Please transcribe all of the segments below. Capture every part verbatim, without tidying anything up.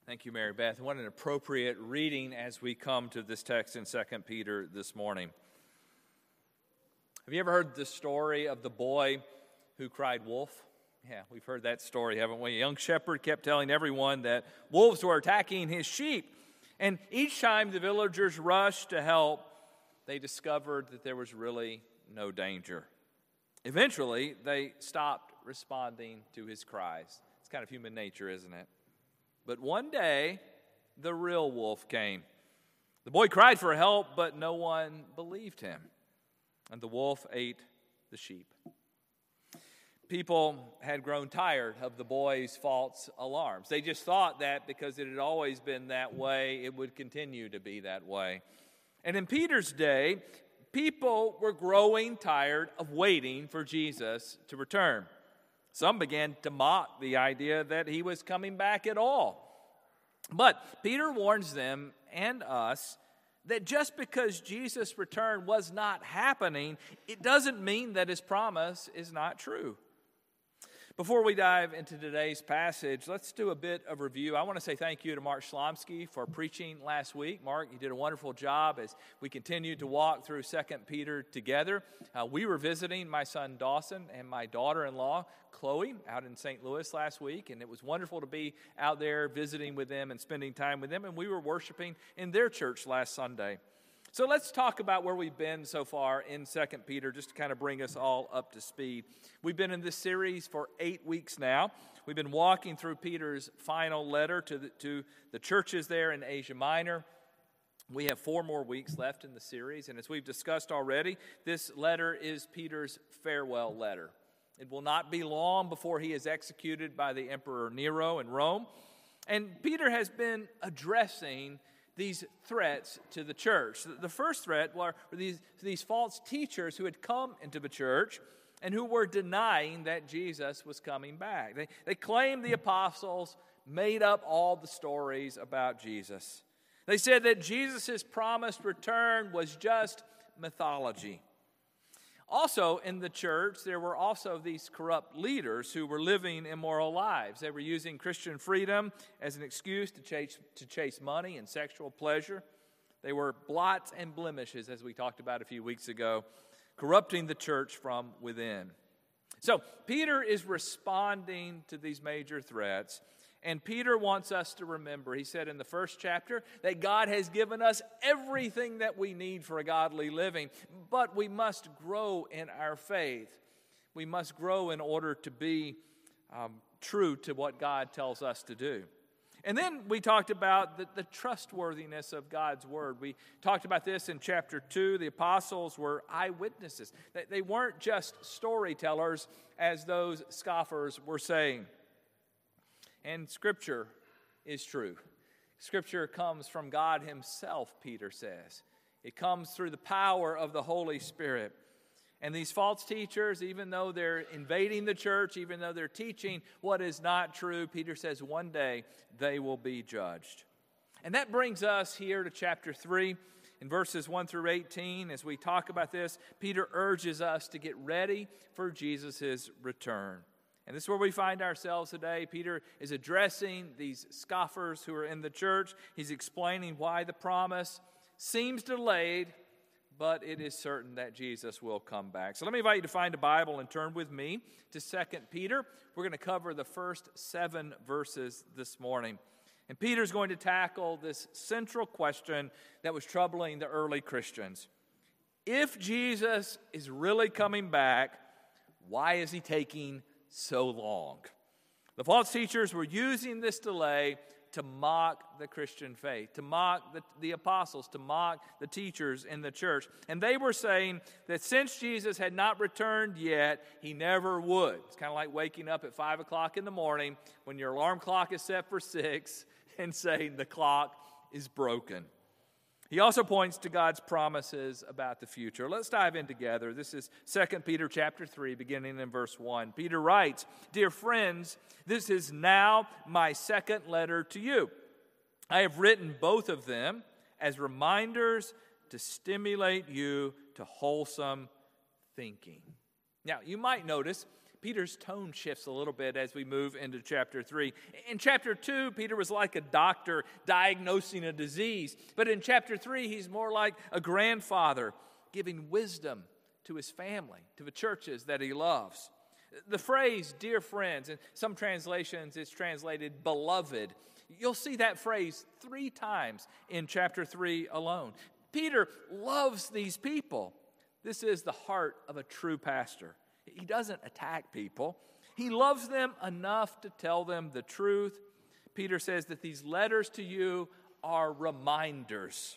Thank you, Mary Beth. What an appropriate reading as we come to this text in Second Peter this morning. Have you ever heard the story of the boy who cried wolf? Yeah, we've heard that story, haven't we? A young shepherd kept telling everyone that wolves were attacking his sheep. And each time the villagers rushed to help, they discovered that there was really no danger. Eventually, they stopped responding to his cries. It's kind of human nature, isn't it? But one day, the real wolf came. The boy cried for help, but no one believed him. And the wolf ate the sheep. People had grown tired of the boy's false alarms. They just thought that because it had always been that way, it would continue to be that way. And in Peter's day, people were growing tired of waiting for Jesus to return. Some began to mock the idea that he was coming back at all. But Peter warns them and us that just because Jesus' return was not happening, it doesn't mean that his promise is not true. Before we dive into today's passage, let's do a bit of review. I want to say thank you to Mark Schlomsky for preaching last week. Mark, you did a wonderful job as we continued to walk through Second Peter together. Uh, we were visiting my son Dawson and my daughter-in-law Chloe out in Saint Louis last week, and it was wonderful to be out there visiting with them and spending time with them, and we were worshiping in their church last Sunday. So let's talk about where we've been so far in Second Peter, just to kind of bring us all up to speed. We've been in this series for eight weeks now. We've been walking through Peter's final letter to the, to the churches there in Asia Minor. We have four more weeks left in the series, and as we've discussed already, this letter is Peter's farewell letter. It will not be long before he is executed by the Emperor Nero in Rome. And Peter has been addressing these threats to the church. The first threat were these, these false teachers who had come into the church and who were denying that Jesus was coming back. They, they claimed the apostles made up all the stories about Jesus. They said that Jesus' promised return was just mythology. Also in the church, there were also these corrupt leaders who were living immoral lives. They were using Christian freedom as an excuse to chase, to chase money and sexual pleasure. They were blots and blemishes, as we talked about a few weeks ago, corrupting the church from within. So Peter is responding to these major threats. And Peter wants us to remember, he said in the first chapter, that God has given us everything that we need for a godly living. But we must grow in our faith. We must grow in order to be um, true to what God tells us to do. And then we talked about the, the trustworthiness of God's word. We talked about this in chapter two. The apostles were eyewitnesses. They, they weren't just storytellers, as those scoffers were saying. And Scripture is true. Scripture comes from God himself, Peter says. It comes through the power of the Holy Spirit. And these false teachers, even though they're invading the church, even though they're teaching what is not true, Peter says one day they will be judged. And that brings us here to chapter three. In verses one through eighteen, as we talk about this, Peter urges us to get ready for Jesus' return. And this is where we find ourselves today. Peter is addressing these scoffers who are in the church. He's explaining why the promise seems delayed, but it is certain that Jesus will come back. So let me invite you to find a Bible and turn with me to Second Peter. We're going to cover the first seven verses this morning. And Peter's going to tackle this central question that was troubling the early Christians. If Jesus is really coming back, why is he taking so long? The false teachers were using this delay to mock the Christian faith, to mock the, the apostles, to mock the teachers in the church. And they were saying that since Jesus had not returned yet, he never would. It's kind of like waking up at five o'clock in the morning when your alarm clock is set for six and saying the clock is broken. He also points to God's promises about the future. Let's dive in together. This is Second Peter chapter three, beginning in verse one. Peter writes, "Dear friends, this is now my second letter to you. I have written both of them as reminders to stimulate you to wholesome thinking." Now, you might notice Peter's tone shifts a little bit as we move into chapter three. In chapter two, Peter was like a doctor diagnosing a disease. But in chapter three, he's more like a grandfather giving wisdom to his family, to the churches that he loves. The phrase, dear friends, in some translations it's translated beloved. You'll see that phrase three times in chapter three alone. Peter loves these people. This is the heart of a true pastor. He doesn't attack people. He loves them enough to tell them the truth. Peter says that these letters to you are reminders.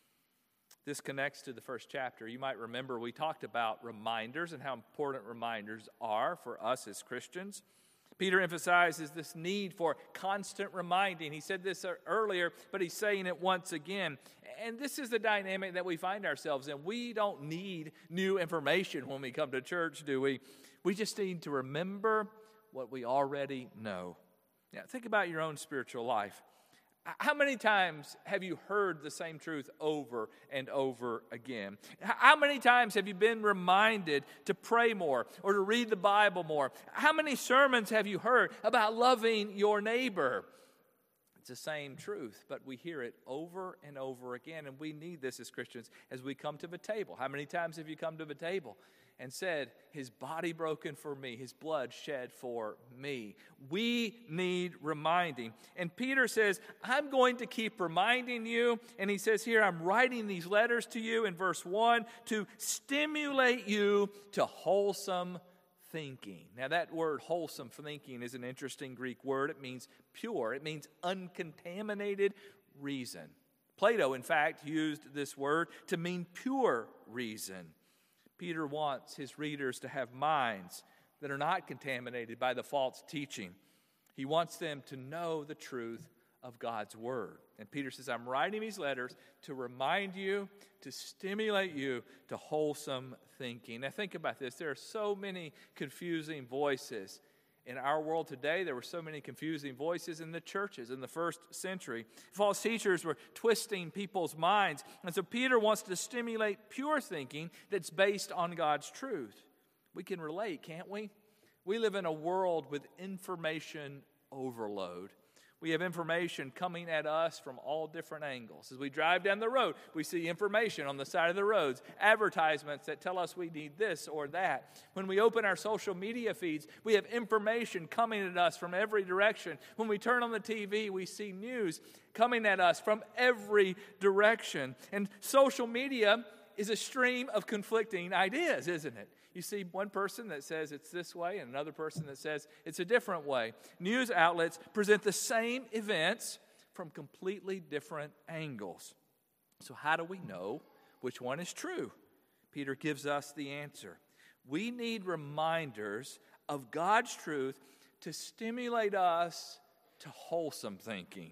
This connects to the first chapter. You might remember we talked about reminders and how important reminders are for us as Christians. Peter emphasizes this need for constant reminding. He said this earlier, but he's saying it once again. And this is the dynamic that we find ourselves in. We don't need new information when we come to church, do we? We just need to remember what we already know. Now, think about your own spiritual life. How many times have you heard the same truth over and over again? How many times have you been reminded to pray more or to read the Bible more? How many sermons have you heard about loving your neighbor? It's the same truth, but we hear it over and over again, and we need this as Christians as we come to the table. How many times have you come to the table and said, his body broken for me, his blood shed for me? We need reminding. And Peter says, I'm going to keep reminding you. And he says here, I'm writing these letters to you in verse one to stimulate you to wholesome thinking. Now that word wholesome thinking is an interesting Greek word. It means pure. It means uncontaminated reason. Plato, in fact, used this word to mean pure reason. Peter wants his readers to have minds that are not contaminated by the false teaching. He wants them to know the truth of God's word. And Peter says, I'm writing these letters to remind you, to stimulate you to wholesome thinking. Now think about this. There are so many confusing voices in our world today. There were so many confusing voices in the churches in the first century. False teachers were twisting people's minds. And so Peter wants to stimulate pure thinking that's based on God's truth. We can relate, can't we? We live in a world with information overload. We have information coming at us from all different angles. As we drive down the road, we see information on the side of the roads, advertisements that tell us we need this or that. When we open our social media feeds, we have information coming at us from every direction. When we turn on the T V, we see news coming at us from every direction. And social media is a stream of conflicting ideas, isn't it? You see one person that says it's this way and another person that says it's a different way. News outlets present the same events from completely different angles. So how do we know which one is true? Peter gives us the answer. We need reminders of God's truth to stimulate us to wholesome thinking.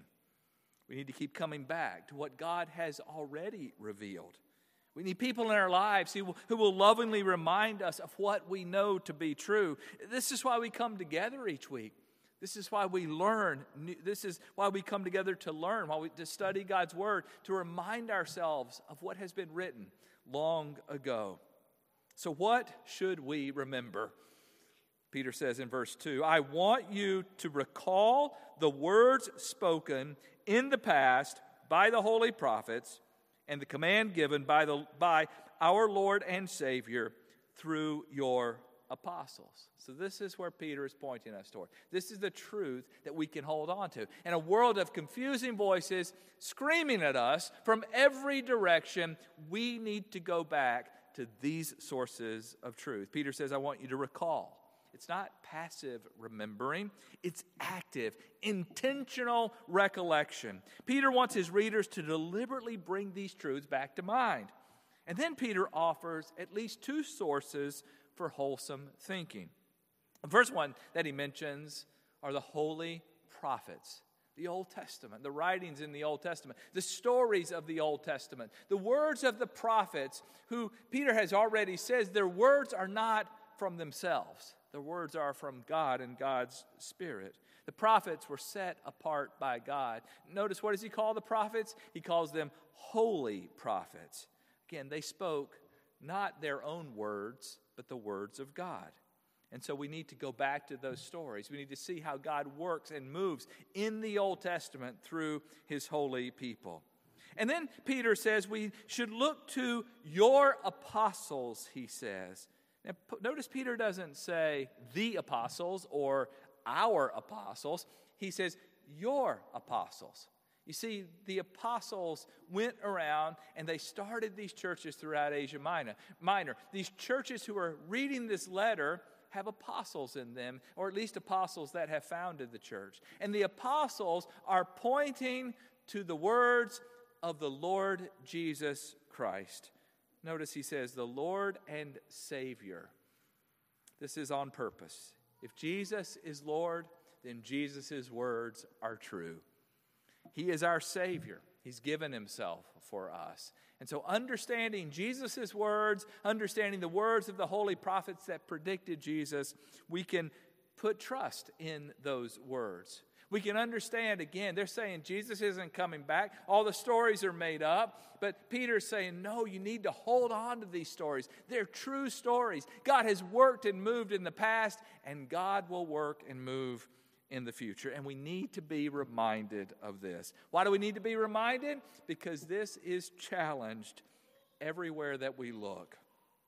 We need to keep coming back to what God has already revealed. We need people in our lives who will, who will lovingly remind us of what we know to be true. This is why we come together each week. This is why we learn. This is why we come together to learn, while we to study God's Word, to remind ourselves of what has been written long ago. So what should we remember? Peter says in verse two, I want you to recall the words spoken in the past by the holy prophets, and the command given by the by our Lord and Savior through your apostles. So this is where Peter is pointing us toward. This is the truth that we can hold on to. In a world of confusing voices screaming at us from every direction, we need to go back to these sources of truth. Peter says, I want you to recall. It's not passive remembering. It's active, intentional recollection. Peter wants his readers to deliberately bring these truths back to mind. And then Peter offers at least two sources for wholesome thinking. The first one that he mentions are the holy prophets, the Old Testament, the writings in the Old Testament, the stories of the Old Testament, the words of the prophets who Peter has already said their words are not from themselves. The words are from God and God's Spirit. The prophets were set apart by God. Notice, what does he call the prophets? He calls them holy prophets. Again, they spoke not their own words, but the words of God. And so we need to go back to those stories. We need to see how God works and moves in the Old Testament through his holy people. And then Peter says we should look to your apostles, he says. Now, notice Peter doesn't say the apostles or our apostles. He says your apostles. You see, the apostles went around and they started these churches throughout Asia Minor. Minor. These churches who are reading this letter have apostles in them, or at least apostles that have founded the church. And the apostles are pointing to the words of the Lord Jesus Christ. Notice he says, the Lord and Savior. This is on purpose. If Jesus is Lord, then Jesus' words are true. He is our Savior. He's given himself for us. And so understanding Jesus' words, understanding the words of the holy prophets that predicted Jesus, we can put trust in those words. We can understand, again, they're saying Jesus isn't coming back. All the stories are made up. But Peter's saying, no, you need to hold on to these stories. They're true stories. God has worked and moved in the past, and God will work and move in the future. And we need to be reminded of this. Why do we need to be reminded? Because this is challenged everywhere that we look.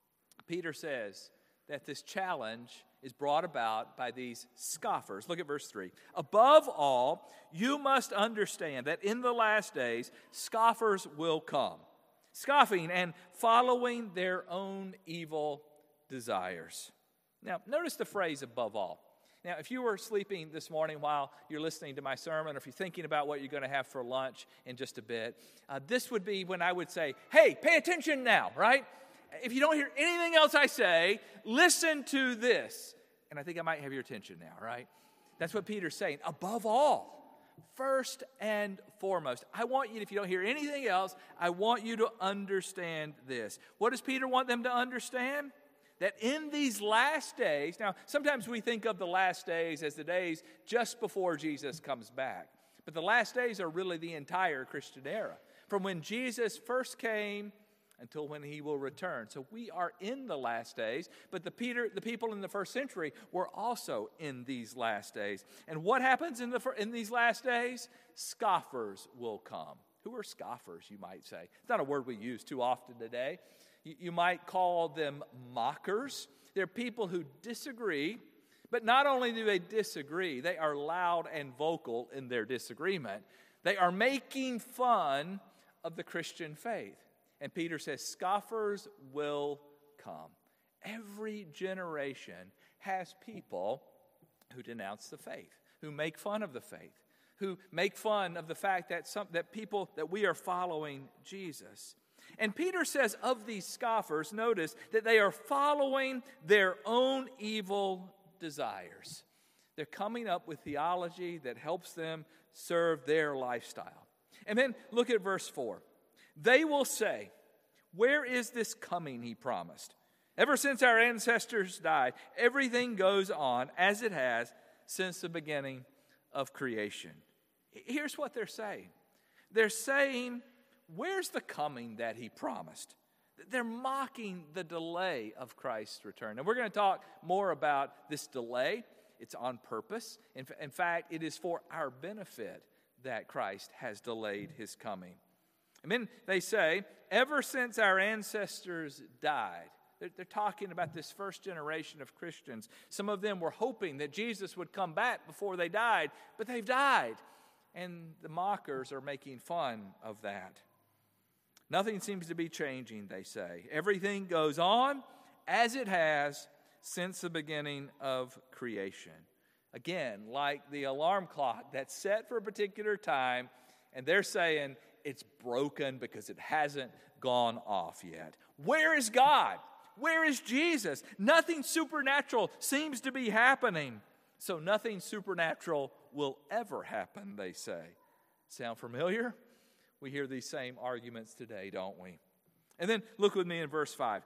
Peter says that this challenge is brought about by these scoffers. Look at verse three. Above all, you must understand that in the last days, scoffers will come, scoffing and following their own evil desires. Now, notice the phrase above all. Now, if you were sleeping this morning while you're listening to my sermon, or if you're thinking about what you're going to have for lunch in just a bit, uh, this would be when I would say, hey, pay attention now, right? If you don't hear anything else I say, listen to this. And I think I might have your attention now, right? That's what Peter's saying. Above all, first and foremost, I want you, if you don't hear anything else, I want you to understand this. What does Peter want them to understand? That in these last days, now sometimes we think of the last days as the days just before Jesus comes back. But the last days are really the entire Christian era. From when Jesus first came until when he will return. So we are in the last days, but the Peter, the people in the first century were also in these last days. And what happens in the in these last days? Scoffers will come. Who are scoffers, you might say? It's not a word we use too often today. You, you might call them mockers. They're people who disagree, but not only do they disagree, they are loud and vocal in their disagreement. They are making fun of the Christian faith. And Peter says, scoffers will come. Every generation has people who denounce the faith, who make fun of the faith, who make fun of the fact that some that people, that we are following Jesus. And Peter says of these scoffers, notice that they are following their own evil desires. They're coming up with theology that helps them serve their lifestyle. And then look at verse four. They will say, where is this coming he promised? Ever since our ancestors died, everything goes on as it has since the beginning of creation. Here's what they're saying. They're saying, where's the coming that he promised? They're mocking the delay of Christ's return. And we're going to talk more about this delay. It's on purpose. In, in fact, it is for our benefit that Christ has delayed his coming. And then they say, ever since our ancestors died, they're, they're talking about this first generation of Christians. Some of them were hoping that Jesus would come back before they died, but they've died. And the mockers are making fun of that. Nothing seems to be changing, they say. Everything goes on as it has since the beginning of creation. Again, like the alarm clock that's set for a particular time, and they're saying, it's broken because it hasn't gone off yet. Where is God? Where is Jesus? Nothing supernatural seems to be happening. So nothing supernatural will ever happen, they say. Sound familiar? We hear these same arguments today, don't we? And then look with me in verse five.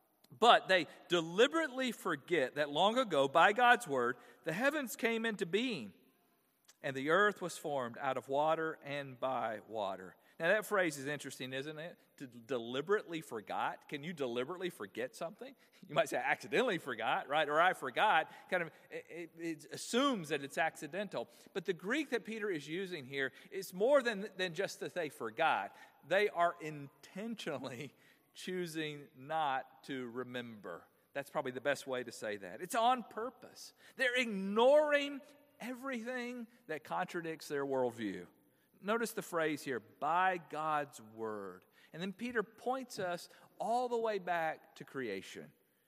But they deliberately forget that long ago, by God's word, the heavens came into being, and the earth was formed out of water and by water. Now, that phrase is interesting, isn't it? To deliberately forgot. Can you deliberately forget something? You might say, I accidentally forgot, right? Or I forgot. Kind of, it, it assumes that it's accidental. But the Greek that Peter is using here is more than, than just that they forgot. They are intentionally choosing not to remember. That's probably the best way to say that. It's on purpose. They're ignoring everything that contradicts their worldview. Notice the phrase here, by God's word. And then Peter points us all the way back to creation.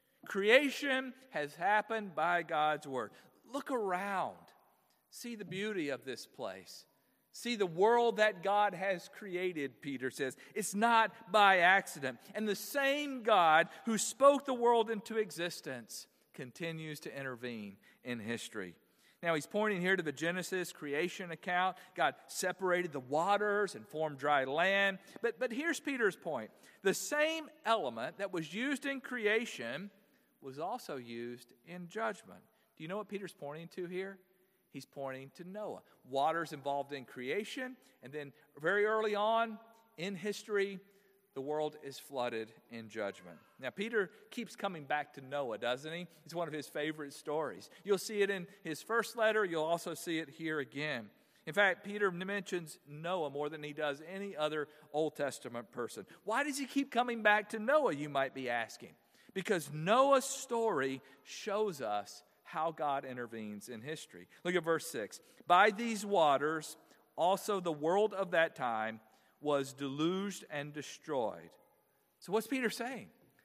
Creation has happened by God's word. Look around. See the beauty of this place. See the world that God has created, Peter says. It's not by accident. And the same God who spoke the world into existence continues to intervene in history. Now, he's pointing here to the Genesis creation account. God separated the waters and formed dry land. But, but here's Peter's point. The same element that was used in creation was also used in judgment. Do you know what Peter's pointing to here? He's pointing to Noah. Water's involved in creation, and then very early on in history, the world is flooded in judgment. Now, Peter keeps coming back to Noah, doesn't he? It's one of his favorite stories. You'll see it in his first letter. You'll also see it here again. In fact, Peter mentions Noah more than he does any other Old Testament person. Why does he keep coming back to Noah, you might be asking? Because Noah's story shows us how God intervenes in history. Look at verse six. By these waters, also the world of that time was deluged and destroyed. So what's Peter saying?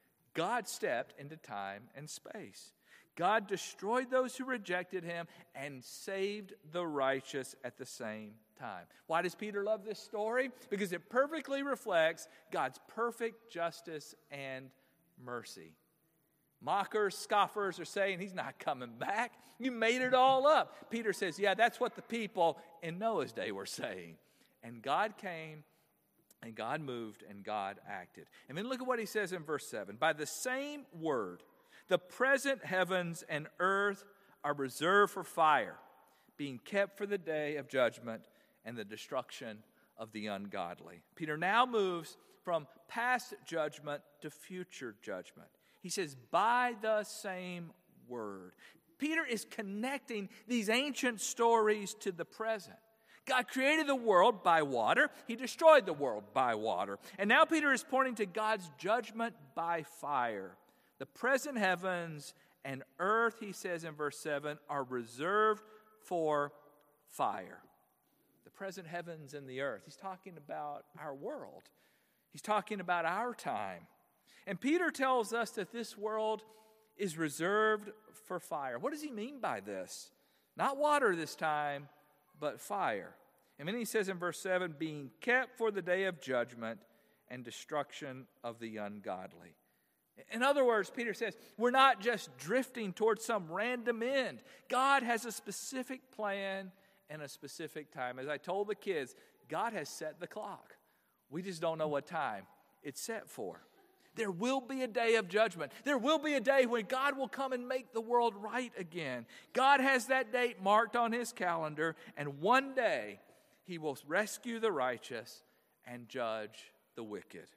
God stepped into time and space. God destroyed those who rejected him and saved the righteous at the same time. Why does Peter love this story? Because it perfectly reflects God's perfect justice and mercy. Mockers, scoffers are saying he's not coming back. You made it all up. Peter says, yeah, that's what the people in Noah's day were saying. And God came, and God moved, and God acted. And then look at what he says in verse seven. By the same word, the present heavens and earth are reserved for fire, being kept for the day of judgment and the destruction of the ungodly. Peter now moves from past judgment to future judgment. He says, by the same word. Peter is connecting these ancient stories to the present. God created the world by water. He destroyed the world by water. And now Peter is pointing to God's judgment by fire. The present heavens and earth, he says in verse seven, are reserved for fire. The present heavens and the earth. He's talking about our world. He's talking about our time. And Peter tells us that this world is reserved for fire. What does he mean by this? Not water this time, but fire. And then he says in verse seven, being kept for the day of judgment and destruction of the ungodly. In other words, Peter says, we're not just drifting towards some random end. God has a specific plan and a specific time. As I told the kids, God has set the clock. We just don't know what time it's set for. There will be a day of judgment. There will be a day when God will come and make the world right again. God has that date marked on his calendar, and one day he will rescue the righteous and judge the wicked.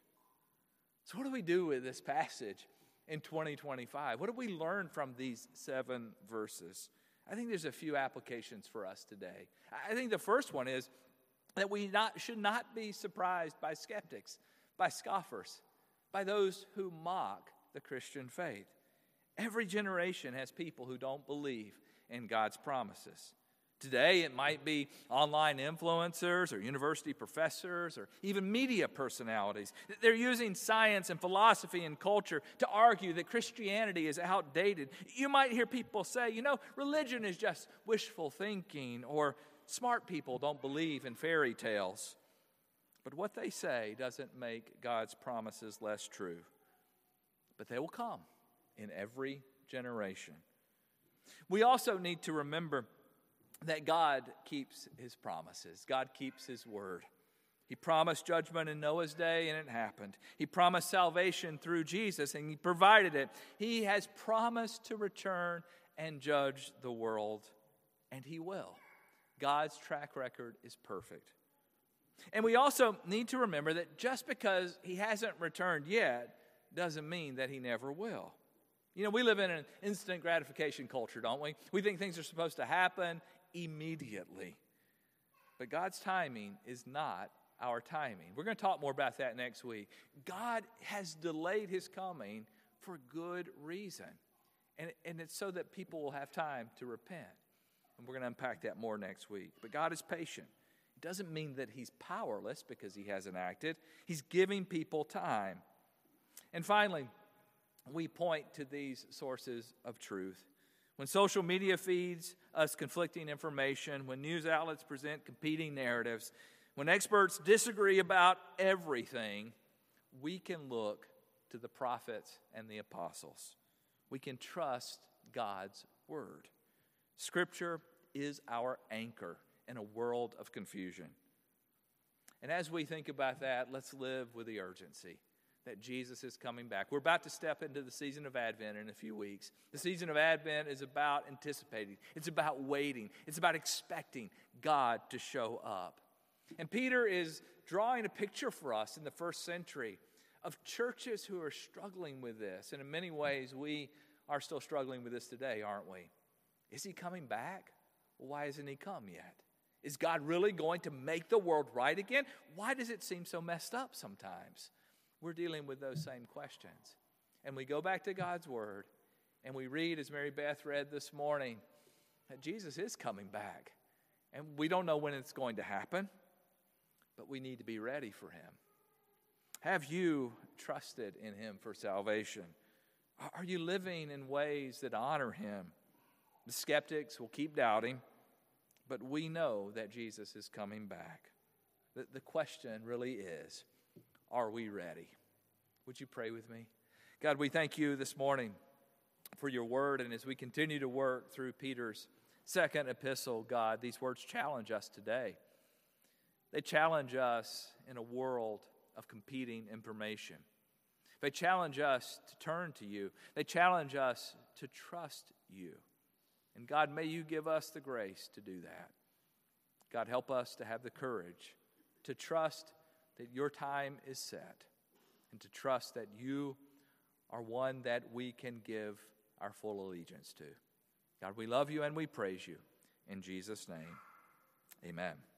So what do we do with this passage in twenty twenty-five? What do we learn from these seven verses? I think there's a few applications for us today. I think the first one is that we not, should not be surprised by skeptics, by scoffers, by those who mock the Christian faith. Every generation has people who don't believe in God's promises. Today, it might be online influencers or university professors or even media personalities. They're using science and philosophy and culture to argue that Christianity is outdated. You might hear people say, you know, religion is just wishful thinking, or smart people don't believe in fairy tales. But what they say doesn't make God's promises less true. But they will come in every generation. We also need to remember that God keeps his promises. God keeps his word. He promised judgment in Noah's day, and it happened. He promised salvation through Jesus, and he provided it. He has promised to return and judge the world, and he will. God's track record is perfect. And we also need to remember that just because he hasn't returned yet doesn't mean that he never will. You know, we live in an instant gratification culture, don't we? We think things are supposed to happen immediately. But God's timing is not our timing. We're going to talk more about that next week. God has delayed his coming for good reason. And, and it's so that people will have time to repent. And we're going to unpack that more next week. But God is patient. It doesn't mean that he's powerless because he hasn't acted. He's giving people time. And finally, we point to these sources of truth. When social media feeds us conflicting information, when news outlets present competing narratives, when experts disagree about everything, we can look to the prophets and the apostles. We can trust God's word. Scripture is our anchor in a world of confusion. And as we think about that, let's live with the urgency that Jesus is coming back. We're about to step into the season of Advent in a few weeks. The season of Advent is about anticipating. It's about waiting. It's about expecting God to show up. And Peter is drawing a picture for us in the first century of churches who are struggling with this. And in many ways, we are still struggling with this today, aren't we? Is he coming back? Why hasn't he come yet? Is God really going to make the world right again? Why does it seem so messed up sometimes? We're dealing with those same questions. And we go back to God's word, and we read, as Mary Beth read this morning, that Jesus is coming back. And we don't know when it's going to happen, but we need to be ready for him. Have you trusted in him for salvation? Are you living in ways that honor him? The skeptics will keep doubting, but we know that Jesus is coming back. The, the question really is, are we ready? Would you pray with me? God, we thank you this morning for your word, and as we continue to work through Peter's second epistle, God, these words challenge us today. They challenge us in a world of competing information. They challenge us to turn to you. They challenge us to trust you. And God, may you give us the grace to do that. God, help us to have the courage to trust that your time is set and to trust that you are one that we can give our full allegiance to. God, we love you and we praise you. In Jesus' name, amen.